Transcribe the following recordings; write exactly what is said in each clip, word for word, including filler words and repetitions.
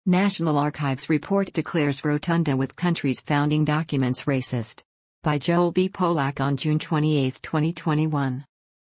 National Archives report declares Rotunda with country's founding documents racist. By Joel B. Polak on June twenty-eighth, twenty twenty-one.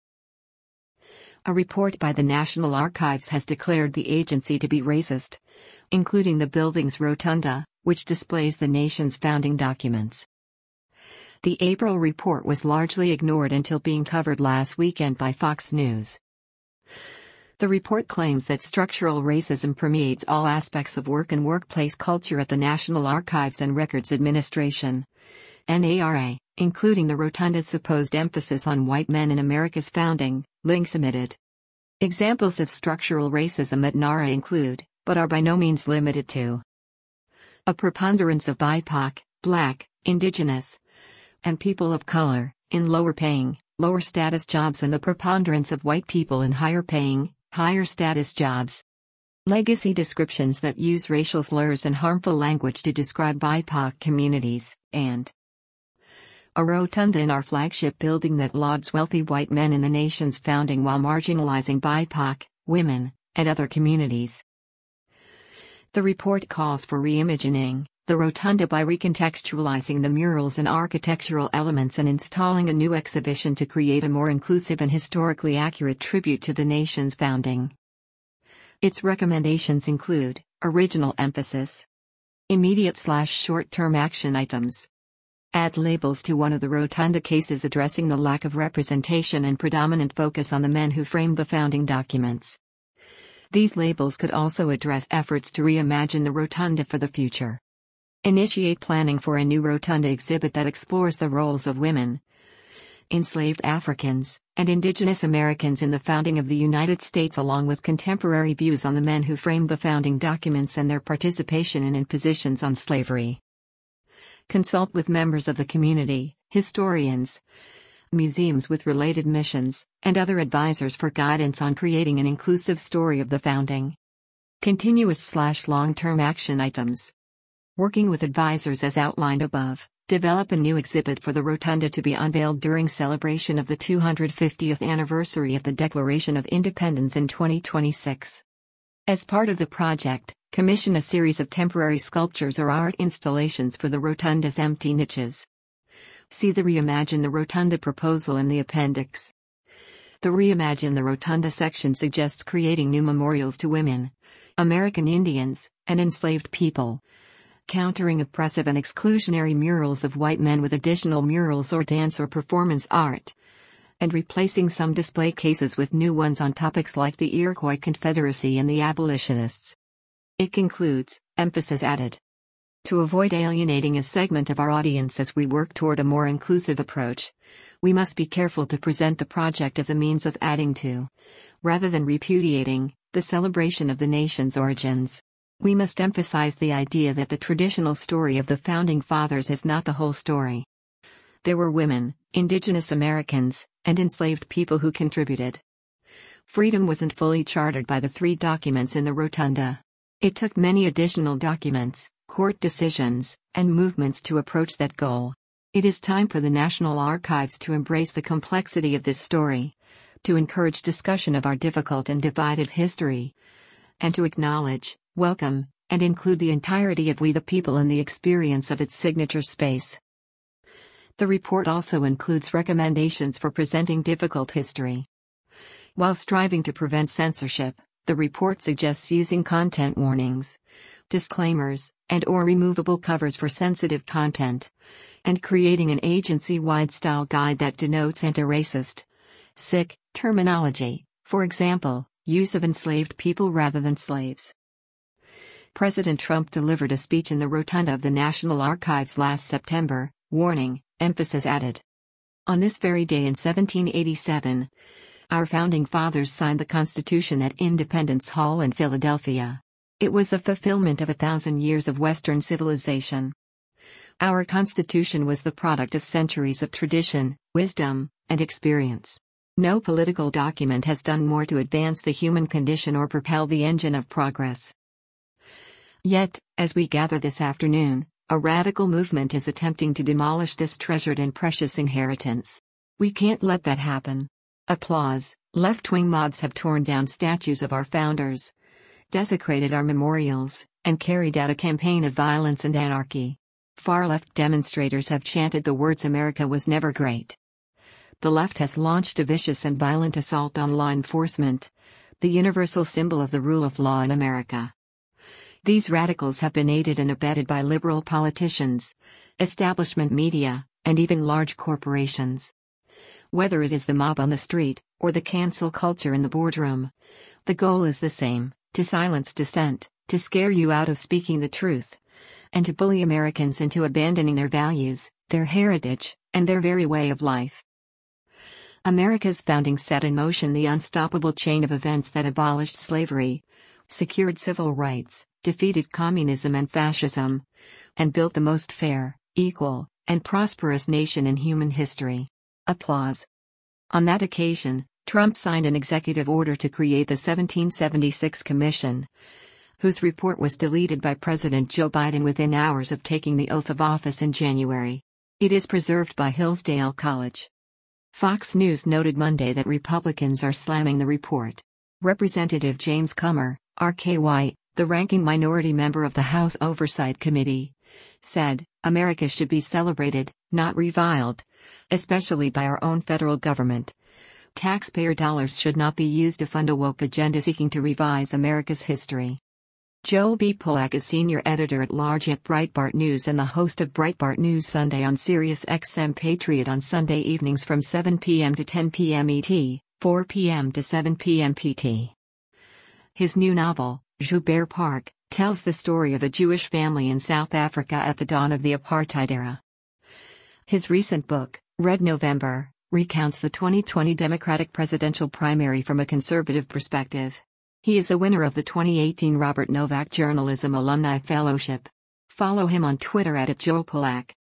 A report by the National Archives has declared the agency to be racist, including the building's rotunda, which displays the nation's founding documents. The April report was largely ignored until being covered last weekend by Fox News. The report claims that structural racism permeates all aspects of work and workplace culture at the National Archives and Records Administration, N A R A, including the rotunda's supposed emphasis on white men in America's founding, links omitted. Examples of structural racism at N A R A include, but are by no means limited to, a preponderance of B I P O C, Black, Indigenous, and people of color, in lower-paying, lower-status jobs, and the preponderance of white people in higher-paying, higher-status jobs. Legacy descriptions that use racial slurs and harmful language to describe B I P O C communities, and a rotunda in our flagship building that lauds wealthy white men in the nation's founding while marginalizing B I P O C, women, and other communities. The report calls for reimagining the rotunda by recontextualizing the murals and architectural elements and installing a new exhibition to create a more inclusive and historically accurate tribute to the nation's founding. Its recommendations include original emphasis, immediate slash short-term action items, add labels to one of the rotunda cases addressing the lack of representation and predominant focus on the men who framed the founding documents. These labels could also address efforts to reimagine the rotunda for the future. Initiate planning for a new rotunda exhibit that explores the roles of women, enslaved Africans, and indigenous Americans in the founding of the United States, along with contemporary views on the men who framed the founding documents and their participation in and positions on slavery. Consult with members of the community, historians, museums with related missions, and other advisors for guidance on creating an inclusive story of the founding. Continuous slash long-term action items. Working with advisors as outlined above, develop a new exhibit for the rotunda to be unveiled during celebration of the two hundred fiftieth anniversary of the Declaration of Independence in twenty twenty-six. As part of the project, commission a series of temporary sculptures or art installations for the rotunda's empty niches. See the Reimagine the Rotunda proposal in the appendix. The Reimagine the Rotunda section suggests creating new memorials to women, American Indians, and enslaved people, countering oppressive and exclusionary murals of white men with additional murals or dance or performance art, and replacing some display cases with new ones on topics like the Iroquois Confederacy and the abolitionists. It concludes, emphasis added. To avoid alienating a segment of our audience as we work toward a more inclusive approach, we must be careful to present the project as a means of adding to, rather than repudiating, the celebration of the nation's origins. We must emphasize the idea that the traditional story of the Founding Fathers is not the whole story. There were women, indigenous Americans, and enslaved people who contributed. Freedom wasn't fully chartered by the three documents in the rotunda. It took many additional documents, court decisions, and movements to approach that goal. It is time for the National Archives to embrace the complexity of this story, to encourage discussion of our difficult and divided history, and to acknowledge, welcome, and include the entirety of we the people in the experience of its signature space. The report also includes recommendations for presenting difficult history. While striving to prevent censorship, the report suggests using content warnings, disclaimers, and/or removable covers for sensitive content, and creating an agency-wide style guide that denotes anti-racist, sick terminology, for example, use of enslaved people rather than slaves. President Trump delivered a speech in the rotunda of the National Archives last September, warning, emphasis added. On this very day in seventeen eighty-seven, our founding fathers signed the Constitution at Independence Hall in Philadelphia. It was the fulfillment of a thousand years of Western civilization. Our Constitution was the product of centuries of tradition, wisdom, and experience. No political document has done more to advance the human condition or propel the engine of progress. Yet, as we gather this afternoon, a radical movement is attempting to demolish this treasured and precious inheritance. We can't let that happen. Applause. Left-wing mobs have torn down statues of our founders, desecrated our memorials, and carried out a campaign of violence and anarchy. Far-left demonstrators have chanted the words "America was never great." The left has launched a vicious and violent assault on law enforcement, the universal symbol of the rule of law in America. These radicals have been aided and abetted by liberal politicians, establishment media, and even large corporations. Whether it is the mob on the street, or the cancel culture in the boardroom, the goal is the same: to silence dissent, to scare you out of speaking the truth, and to bully Americans into abandoning their values, their heritage, and their very way of life. America's founding set in motion the unstoppable chain of events that abolished slavery, secured civil rights, defeated communism and fascism, and built the most fair, equal, and prosperous nation in human history. Applause. On that occasion, Trump signed an executive order to create the seventeen seventy-six Commission, whose report was deleted by President Joe Biden within hours of taking the oath of office in January. It is preserved by Hillsdale College. Fox News noted Monday that Republicans are slamming the report. Representative James Comer, R K Y, the ranking minority member of the House Oversight Committee, said, "America should be celebrated, not reviled, especially by our own federal government. Taxpayer dollars should not be used to fund a woke agenda seeking to revise America's history." Joel B. Polak is senior editor-at-large at Breitbart News and the host of Breitbart News Sunday on Sirius X M Patriot on Sunday evenings from seven p m to ten p m E T, four p m to seven p m P T. His new novel, Joubert Park, tells the story of a Jewish family in South Africa at the dawn of the apartheid era. His recent book, Red November, recounts the twenty twenty Democratic presidential primary from a conservative perspective. He is a winner of the twenty eighteen Robert Novak Journalism Alumni Fellowship. Follow him on Twitter at Joel Polak.